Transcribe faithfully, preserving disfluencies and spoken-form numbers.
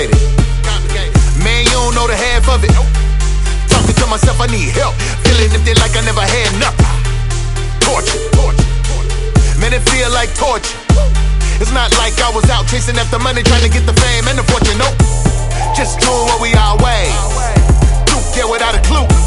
complicated. Man, you don't know the half of it. Talking to myself, I need help. Feeling empty like I never had nothing. Torture, torture, man, it feel like torture. It's not like I was out chasing after money, trying to get the fame and the fortune. Nope, just doing what we our way. Duke, yeah, without a clue.